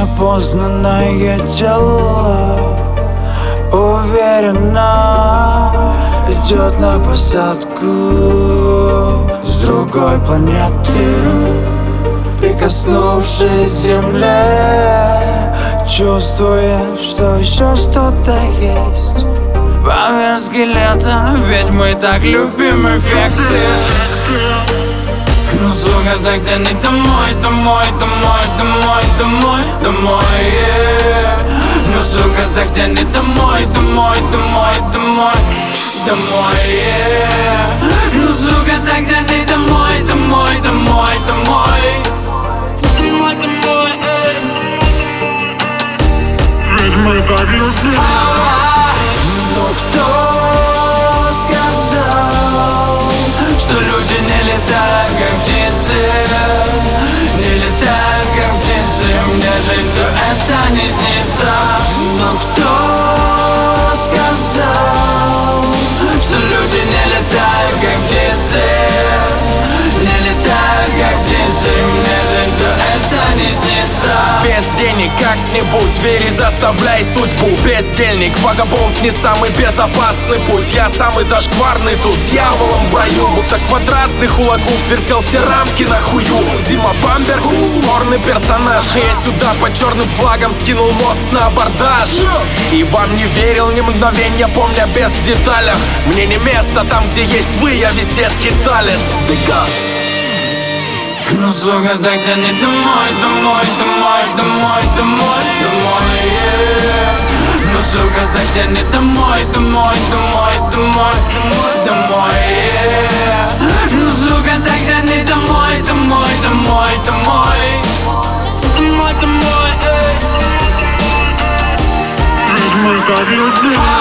неопознанное тело уверенно идет на посадку с другой планеты, прикоснувшись к земле, чувствуя, что еще что-то есть. Помимо скелета, ведь мы так любим эффекты. Ну, сука, так тяни домой, домой, домой, домой, домой, домой, Ну, сука, так тяни домой, домой, домой, домой, домой, Ну, сука, так тяни домой, домой, домой, домой, домой, домой, Ведь мы так любим. Ну, кто сказал, что люди не летают, как птицы, не летают, как птицы? Мне же все это не снится. Но кто сказал, что люди не летают, как птицы, не летают, как птицы? Мне же все это не снится. Без денег как-нибудь вери, заставляй судьбу. Бездельник, вагабонд, не самый безопасный путь. Я самый зашкварный тут, дьяволом в раю. Будто квадратный хулагу вертел все рамки на хую. Дима Бамбер, спорный персонаж. Я сюда под черным флагом скинул мост на абордаж. И вам не верил ни мгновенья, помня без деталях. Мне не место там, где есть вы, я везде скиталец. Ну, сука, так тяни домой, домой, домой, домой, домой, домой, Ну, сука, так тяни домой, домой, домой, домой, домой, Ну, сука, так тяни домой, домой, домой, домой, домой, домой, Ведь мы так любим.